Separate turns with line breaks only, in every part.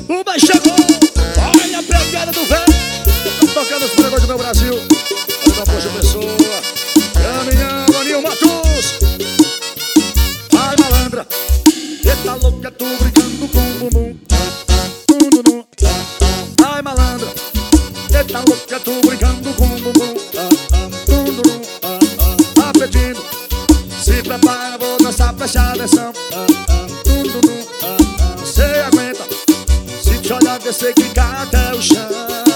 O mais chegou. Olha a pegada do velho. Tocando os pregões do meu Brasil. Olha da Poxa Pessoa. Caminhão, Aninho Matos. Vai, malandra. Eita louca, tu brincando com o bumbum. Vai, malandra. Eita louca, tu brincando com o bumbum. Tá pedindo. Se prepara, vou dançar, preste atenção. Você aguenta. Se te olhar, descer, quicar até o chão.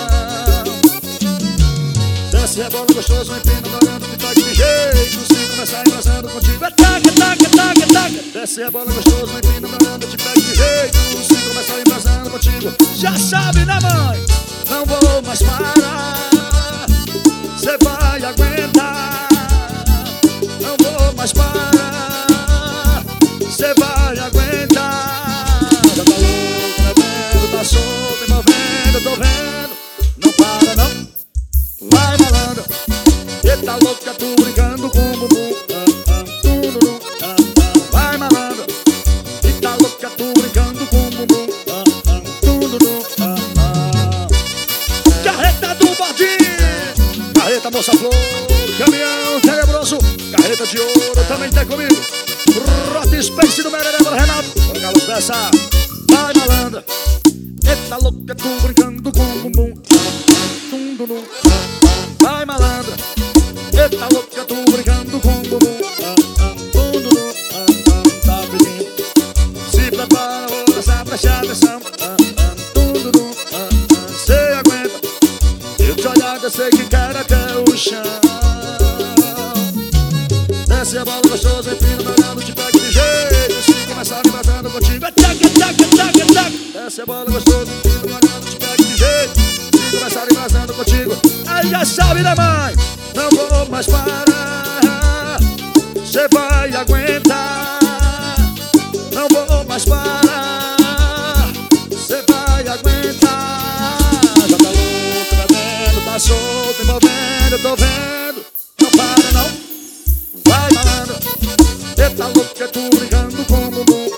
Desce, rebola gostoso, empina, olhando que toque de jeito. Se começar embrasando contigo, ataca, ataca, ataca, ataca. Desce, rebola gostoso, empina, olhando que toque de jeito. Se começar embrasando contigo, já sabe, né, mãe? Não vou mais parar. Cê vai aguentar. Não vou mais parar. Cê vai aguentar. Já tá louco, né, vendo? Tá solto, envolvendo, tô vendo. Não para, não. Vai, malandra. Eita louca, tu brincando com o bumbum. Vai, malandra. Eita louca, tu brincando com o bumbum. Carreta do Bardinho. Carreta Moça Flor. Caminhão tenebroso. Carreta de ouro também tá comigo. Rota Space do Merereba, Renato. Bora, Carlos Peça. Vai, malandra. Eita louca, tu brincando com o bumbum. Vai, malandra. Eita louca, tu brincando com o bumbum. Tá pedindo. Se prepara, vou dançar, preste atenção. Cê aguenta. Eu te olhar, descer que quer até o chão. Desce a bola gostosa, empina, olhando, te pega de jeito. Se começar me batendo contigo, ataca, ataca, ataca, ataca. Desce a bola gostosa, empina, olhando, te pega de jeito. Se começar embrasando contigo, aí já sabe, né, mãe? Não vou mais parar. Cê vai aguentar. Não vou mais parar. Cê vai aguentar. Já tá louco, tá vendo? Tá solto, envolvendo, tô vendo. Não para, não. Vai, malandra. Eita louca, tu brincando com o bumbum.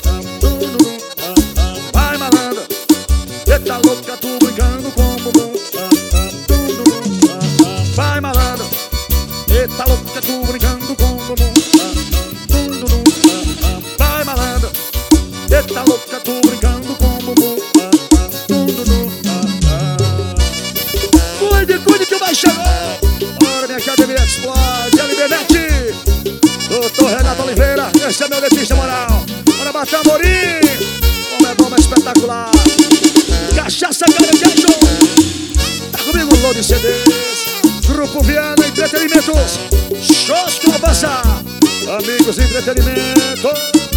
Vai, malandra. Eita louca, tu brincando com o bumbum. Vai, malandra. Eita louca, tu brincando com o bumbum. Vai, malandra. Eita louca, tu brincando com o bumbum. Cuide, cuide que o mais chegou. Bora, minha academia explode. LBNet. Doutor Renato Oliveira. Esse é meu dentista moral. Bora bater Amorim. Como é bom, é espetacular. Cachaça, caranguejo. Tá comigo, Load CDs. Grupo Viana Entretenimentos. Shows que vão passar. Amigos Entretenimento.